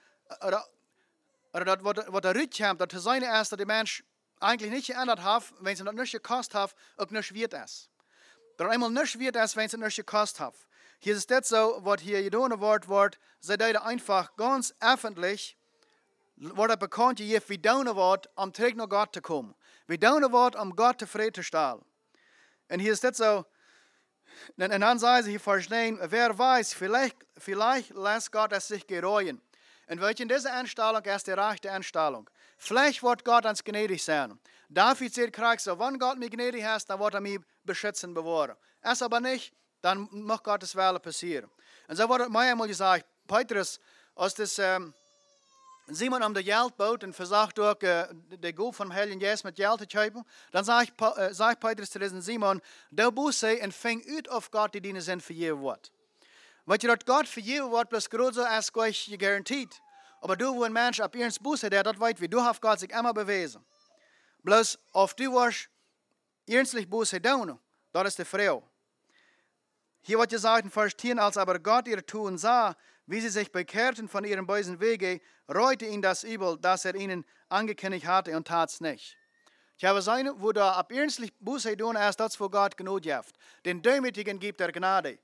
oder dort, was der Rückkommt, dass seine erste, die Mensch eigentlich nicht geändert hat, wenn sie das nicht gekostet hat, auch nicht wird es. Dass einmal nicht wird es, wenn sie nicht gekostet hat. Hier ist das so, was hier getan wird, sie da einfach ganz öffentlich, wordt het bekend wie down wordt om terug naar God te komen. Wie down wordt om God tevreden te stellen. En hier is dit zo. En dan zei ze hier verstaan, wer weiß, vielleicht lässt Gott es sich gereuen. Und welche in dieser Einstellung ist die rechte Einstellung. Vielleicht wird Gott uns gnädig sein. David sagt, Krieg so, wenn Gott mich gnädig ist, dann wird er mich beschützen, bewahren. Es aber nicht, dann mag Gottes Wille passieren. Und so wurde mir einmal gesagt, Petrus, als das Simon am de Geld baut und versagt ook de Gold vom Heiligen Geist mit Geld zu kaufen, dann sagt Petrus zu diesem Simon, du Buße und fäng ut auf Gott, die deine sind für je Wort. Weil je dat Gott für je Wort bloß groß so als gleich garantiert. Aber du, wo ein Mensch ab ernst Buße, der das weit wie du hast Gott sich immer bewiesen. Bloß auf du warst ernstlich Buße tun, das ist die Frau. Hier wird gesagt in Vers 10, als aber Gott ihr Tun sah, wie sie sich bekehrten von ihren bösen Wege, reute ihn das Übel, das ihnen angekündigt hatte und tat es nicht. Ich habe seine, wo da ab ernstlich Buße tun, erst das, wo Gott Gnade gibt. Den Demütigen gibt er Gnade.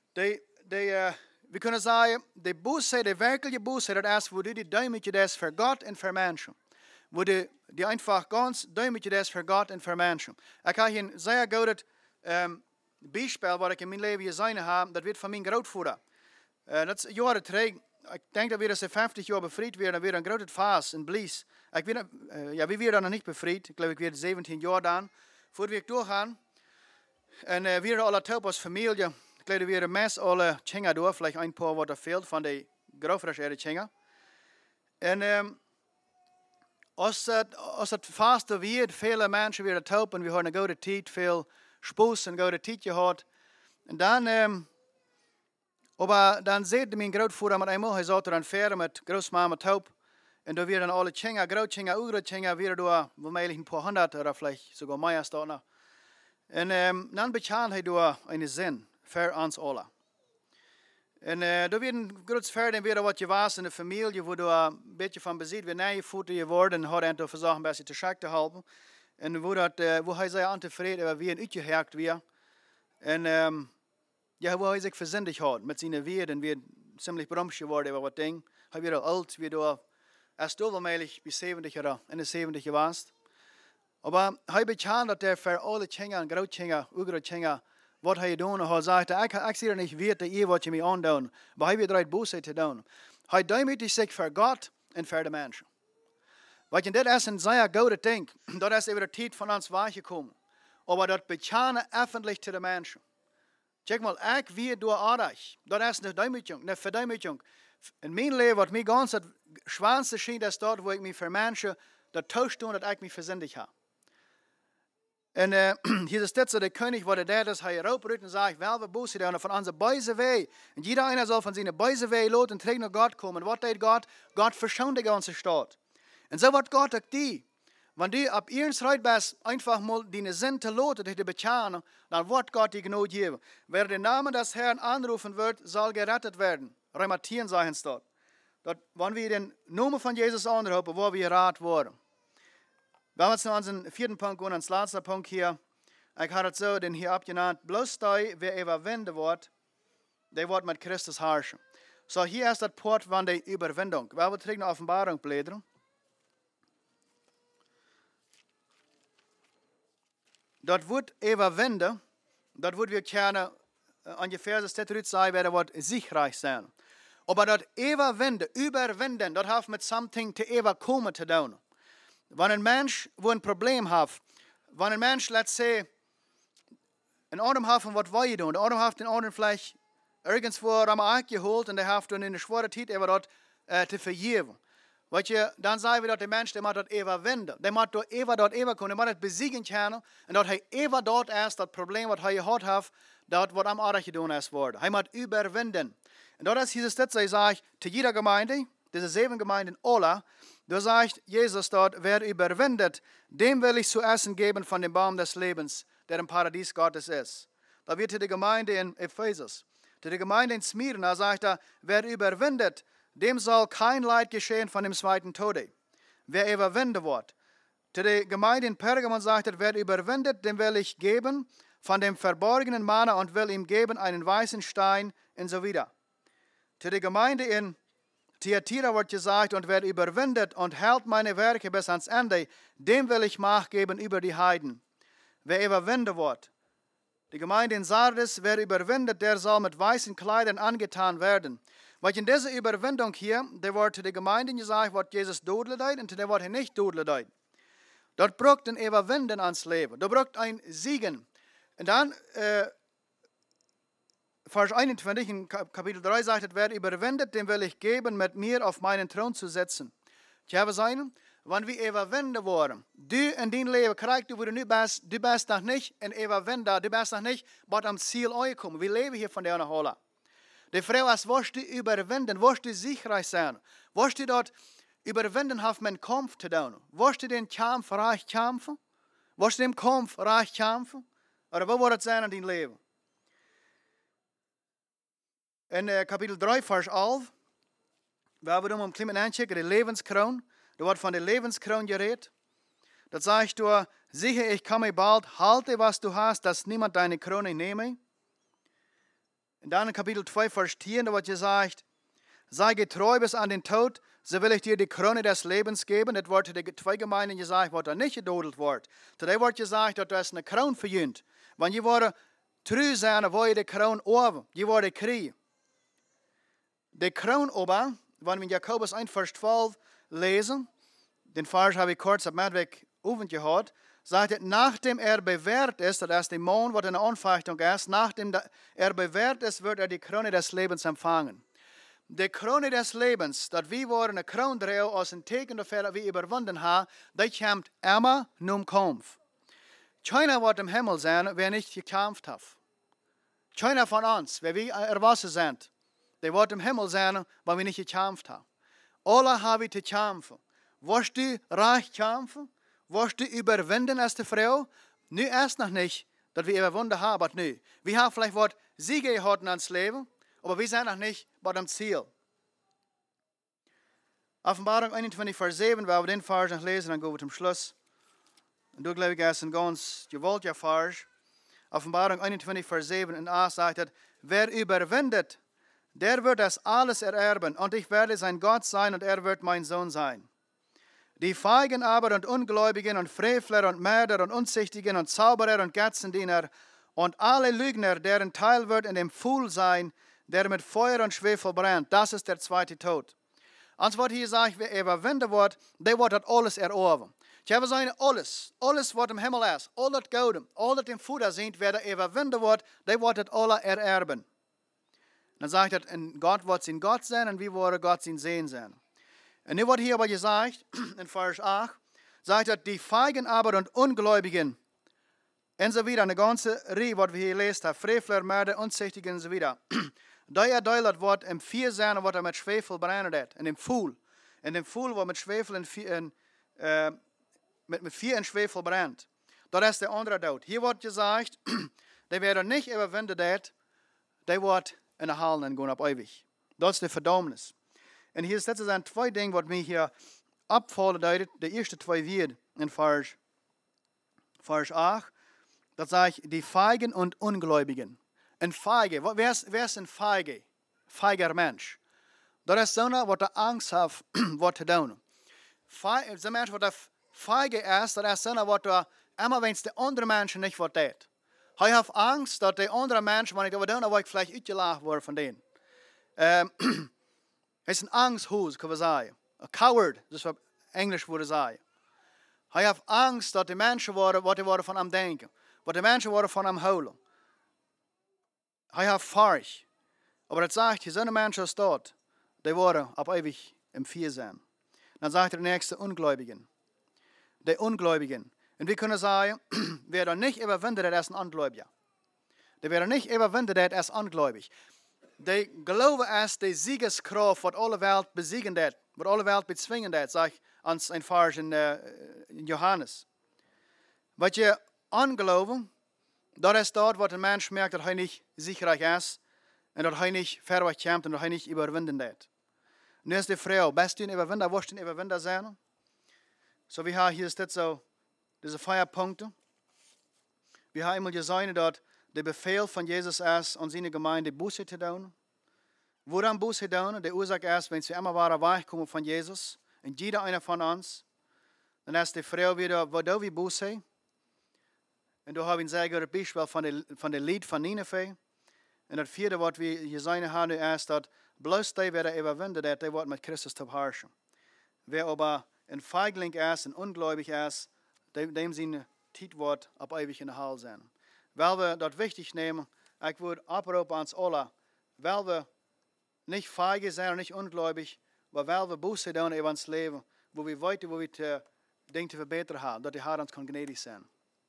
Wir können sagen, die Buße, die wirkliche Buße, das ist, wo du die Demütig ist für Gott und für Menschen. Wo du die einfach ganz Demütig ist für Gott und für Menschen. Ich habe hier ein sehr gutes Beispiel, was ich in meinem Leben gesehen habe, das wird von meinem Großvater. Dat is jaren terug. Ik denk dat we dat 50 jaar bevrijd werden. Dan weer een grote fase in Blies. We werden dan nog niet bevrijd. Ik geloof ik weer 17 jaar dan. Voordat we doorgaan. En we werden alle thuis als familie. Ik geloof dat we de mes alle tjengen door. Vielleicht een paar wat er fehlt van de grootvader tjengen. En als het vaste wird, viele mensen weer thuis. En we hebben een goede tijd. Veel spoes en goede tijd gehad. En dan... Aber dann sieht mein Großvater mit einmal, er satt an Fähre mit Großmama Taub. Und da werden alle Tschenga, Großtschenga, Ugro-Tschenga, wieder da, womöglich ein paar hundert oder vielleicht sogar mehr da noch. Und dann bekam er da einen Sinn für uns alle. Und da werden groß Pferde wieder was gewas in der Familie, wo du ein bisschen von Besitz wie neue Futter geworden und hat er versucht, ein bisschen zu schack zu halten. Und wo er sehr unzufrieden war, wie ein Utgehackt wird. Und ja, wo er sich versündigt hat mit seinen Werden, wird ziemlich brumsch geworden über was Ding. Er wird alt, wie du erst womöglich bis 70 oder in der 70 warst. Aber er bekam, dass er für alle Tschenga und Großtschenga, Ugro-Tschenga, was er getan hat, sagte, ich sehe nicht wert, ihr was mich antun, aber er wird bereit, Buße zu tun. Er demütigt sich für Gott und für die Menschen. Weil das ist ein sehr gutes Ding. Das ist über die Zeit von uns weggekommen. Aber das bekam öffentlich zu den Menschen. Check mal, ich wie du artig. Das ist eine Demütigung, eine Verdemütigung. In meinem Leben, was mir ganz das Schwanste schien, ist dort, wo ich mich für Menschen das tauscht tun, dass ich mich versündigt habe. Und hier ist das so, der König, wo der das hier raufrührt und sagt, welche Buße der von unserer bösen Weg. Und jeder einer soll von seiner bösen Weg los und trägt nach Gott kommen. Und was tut Gott? Gott verschont die ganze Stadt. Und so wird Gott auch die. Wenn du ab ihrens Reit bist, einfach mal deine Sinn zu loten, dich zu bekennen, dann wird Gott die Gnade geben. Wer den Namen des Herrn anrufen wird, soll gerettet werden. Römer 10 sagen es dort. Wenn wir den Namen von Jesus anrufen, wo wir gerettet wurden. Wenn wir jetzt noch unseren 4. Punkt gehen, ans letzte Punkt hier. Ich habe es so, den hier abgenannt. Bloß die, wer überwinden wird, der wird mit Christus herrschen. So, hier ist das Port von der Überwindung. Weil wir trägen Offenbarung blättern. dat wordt überwinden, dat wordt wir gerne ungefähr das steht sein, wer wird siegreich sein. Aber dat überwinden, dat hat mit something te überkommen zu tun. Wenn ein Mensch wo ein Problem hat, wenn ein Mensch, let's say, ein Adam hat von was wir tun, der Adam hat den anderen vielleicht irgendwo am Ark geholt und der hat dann in der schweren Zeit dort zu vergeben. Weet je, dan zeggen we dat de mens, die moet dat überwinden. Die moet dort überkommen, die moet het besiegen kunnen. En dat hij even dort erst dat probleem wat hij gehad heeft, dat wordt am aardig gedaan is worden. Hij moet überwinden. En dat is hier steeds, hij zegt, te jeder Gemeinde, deze 7 Gemeinden, alle, da sagt Jesus dort, wer überwindet, dem will ich zu essen geben von dem Baum des Lebens, der im Paradies Gottes ist. Da wird die Gemeinde in Ephesus. Die Gemeinde in Smyrna sagt er, wer überwindet, dem soll kein Leid geschehen von dem zweiten Tode. Wer überwinden wird. Zu der Gemeinde in Pergamon sagt er, wer überwindet, dem will ich geben von dem verborgenen Manna und will ihm geben einen weißen Stein und so wieder. Zu der Gemeinde in Thyatira wird gesagt, und wer überwindet und hält meine Werke bis ans Ende, dem will ich Macht geben über die Heiden. Wer überwinden wird. Die Gemeinde in Sardis, wer überwindet, der soll mit weißen Kleidern angetan werden. Weil in dieser Überwindung hier, der wird zu der Gemeinde gesagt, was Jesus dodelt und der wird nicht dodelt. Dort braucht ein Überwinden ans Leben. Dort braucht ein Siegen. Und dann, Vers 21 in Kapitel 3 sagt es, wer überwindet, dem will ich geben, mit mir auf meinen Thron zu setzen. Ich habe sagen, wenn wir überwinden wollen, du in dein Leben kriegst, du bist noch nicht ein Überwinder, du bist noch nicht bei am Ziel angekommen. Wir leben hier von der Hola. Die Frau ist, wirst du überwinden, wirst du siegreich sein, wirst du dort überwinden haben mit Kampf zu tun, wirst du den Kampf reich kämpfen, wirst du den Kampf reich kämpfen, oder wo wird es sein in dein Leben? In Kapitel 3, Vers 11, waar we dan klimmen aanchecken, de levenskroon. Er wordt van de levenskroon geredet. Dat sagt du, siehe, ich komme bald, halte, was du hast, dass niemand deine Krone nehme. Und dann in Kapitel 2, Vers 10, da wird gesagt, sei getreu bis an den Tod, so will ich dir die Krone des Lebens geben. Das wird die 2 Gemeinden gesagt, was da nicht gedodelt wird. Today wird gesagt, dass das eine Krone verdient. Wenn je worden treu sein, wo je die Krone over, je worden kriegen. Die Krone aber, wenn wir in Jakobus 1, Vers 12 lesen, den Vers habe ich kurz am Mittwoch oben gehört, sagt er, nachdem bewährt ist, das ist der Mond, was eine Anfechtung ist, nachdem bewährt ist, wird die Krone des Lebens empfangen. Die Krone des Lebens, dass wir eine Krone drehen, als ein Teken dafür, dass wir überwunden haben, das kommt immer nur Kampf. Keiner wird im Himmel sein, wer nicht gekämpft hat. Keiner von uns, wer wir erwachsen sind, der wird im Himmel sein, weil wir nicht gekämpft haben. Alle haben zu kämpfen. Wirst du reich kämpfen? Wirst du überwinden als die Frau? Nu erst noch nicht, dass wir überwunden haben, aber nu. Wir haben vielleicht was Siege gehabt ans Leben, aber wir sind noch nicht bei dem Ziel. Offenbarung 21, Vers 7, wenn wir den Vers noch lesen, dann gehen wir zum Schluss. Und du, glaube ich, ist ein ganz gewaltiger Vers. Offenbarung 21, Vers 7 und 8 sagt er, wer überwindet, der wird das alles ererben, und ich werde sein Gott sein, und er wird mein Sohn sein. Die Feigen aber und Ungläubigen und Frevler und Mörder und Unzüchtigen und Zauberer und Götzendiener und alle Lügner, deren Teil wird in dem Pfuhl sein, der mit Feuer und Schwefel brennt. Das ist der zweite Tod. Als was hier sagt, wer überwinden wird, der wird das alles erobern. Ich habe gesagt, alles was im Himmel ist, all das Gold, all das im Futter sind, wer der überwinden wird, der wird das alle ererben. Dann sagt er, Gott wird sein Gott sein und wir wollen Gott sein Sehen sein. Und nun wird hier aber gesagt, in Vers 8, sagt er, die Feigen aber und Ungläubigen, und so wieder, eine ganze Reihe, was wir hier lesen, Frevler, Mörder, Unzüchtigen und so wieder. Da erdeutet wird im Vier sein, was mit Schwefel brennen hat, in dem Pfuhl. In dem Pfuhl, wo mit Schwefel mit Vier in Schwefel brennt. Das ist der andere Tod. Hier wird gesagt, der werden nicht überwinden, der wird in der Hallen gehen ab ewig. Das ist die Verdammnis. Und hier sind 2 Dinge, die mir hier abfallen. Die erste 2 wird in Vers 8. Das sagt die Feigen und Ungläubigen. Ein Feige, wer ist ein Feige? Feiger Mensch. Das ist so einer, der Angst hat, was zu tun. Der Mensch, der feige ist, das ist so einer, der immer wenn es der andere Menschen nicht wat deed. Hij heeft angst dat de andere mensen, wanneer ik dat doen, dan word ik vielleicht uitgelachen worden van denen. Het is een angsthoes, kan we zeggen. Een coward, dat is wat Englisch worden zeggen. Hij heeft angst dat de mensen worden, wat die worden van hem denken. Wat de mensen worden van hem houden. Hij heeft furcht. Aber het zegt, je zijn mensen als dat, die worden op eeuwig im Vier zijn. Dan zegt de nächste Ungläubigen. De Ungläubigen. Und wir können sagen, wer da nicht überwindet, der ist ein Ungläubiger. Der wer nicht überwindet, der ist ungläubig. Die geloven erst die Siegeskraft, wat alle Welt besiegen dat, wat alle Welt bezwingen dat, sagt uns ein Vers in Johannes. Wat je angeloven, dat is dat wat een mens merkt dat hij niet siegreich is, en dat hij niet verweg komt, en dat hij niet überwinden dat. Nu is de vrouw, best een überwinder, worst een überwinder zijn? So we hebben hier dit zo, diese 4 Punkte. Wir haben einmal gesehen, dass der Befehl von Jesus ist, an seine Gemeinde Buße zu tun. Woran Buße tun? Der Ursache ist, wenn sie immer wieder wegkommen von Jesus, und jeder einer von uns, dann ist die Frau wieder, wo do wir Buße? Und da haben wir ein sehr gutes Beispiel von der Lied von Nineveh. Und das 4, was wir gesehen haben, ist, dass bloß die, wer überwindet, der wird mit Christus zu herrschen. Wer aber ein Feigling ist, ein Ungläubig ist, dem zijn Tietwoord op eeuwig in de hal zijn. Weil we dat wichtig nemen, ik würde oproepen aan ons alle, weil we nicht feige zijn en niet ungläubig, maar weil we Buße doen in ons leven, wo we weten, wo we het ding te verbeteren hebben, dat de Herr ons kan gnädig zijn.